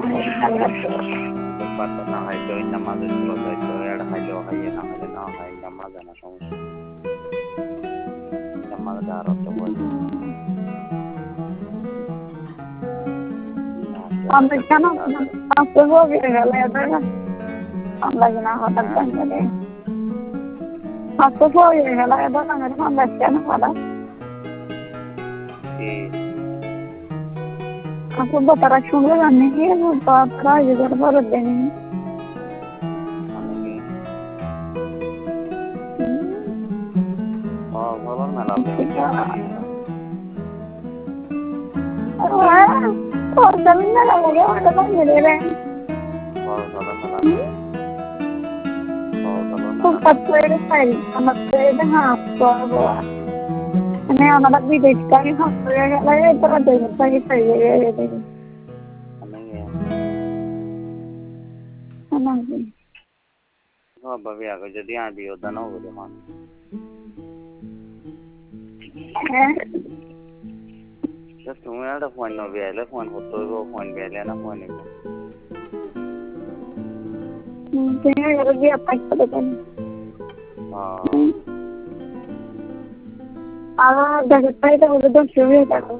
পারতো না হয়তো ওই নামাজের চলে যাইতো এটা খাইলেও খাইয়ে না খাইলে না খাই নামাজ জানা সমস্যা নামাজ আর অত বলে আমরা কেন আসতে বলি গেলে আমরা কিনা হঠাৎ জানলে আসতে বলি গেলে এবার আমার আমরা কেন হঠাৎ aku batara শুনলে জানি কি তারা এদের পরে দেনি ভালো মেলা জানি না লাগে ওটা তো মেরে রে খুব কাছে পাই আমাদের হ্যাঁ করব মানে আমাদের বিদেশ থেকে হয়ে গেলে তোরা দেশ থেকে পাই গেছে ভাবি আগে যদি আদি ওটা না বলে মান তুমি একটা ফোন নবি আইলে ফোন করতে হইব ফোন বেলে না ফোন নিব তুমি এর দিয়ে পাইতে দেন দেখে পাইতে বলে তো শুরু হয়ে গেল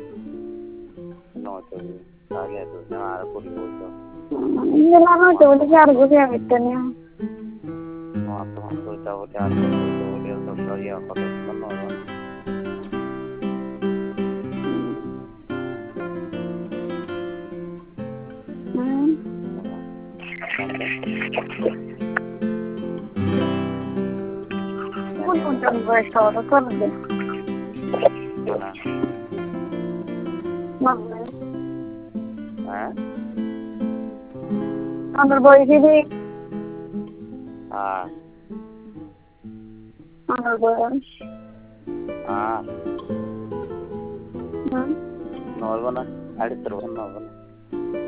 নয়তো আগে তো আর করি বলতো ইংলা না তো বলে আর বুঝে আসতে না তোমার তো ওটা আর বলে তো সরিয়া কত সুন্দর নয় কোন বয়সটা ওটা করবে হ্যাঁ আমার বয়স দিদি আমার বয়স নয় না 3.5 নয়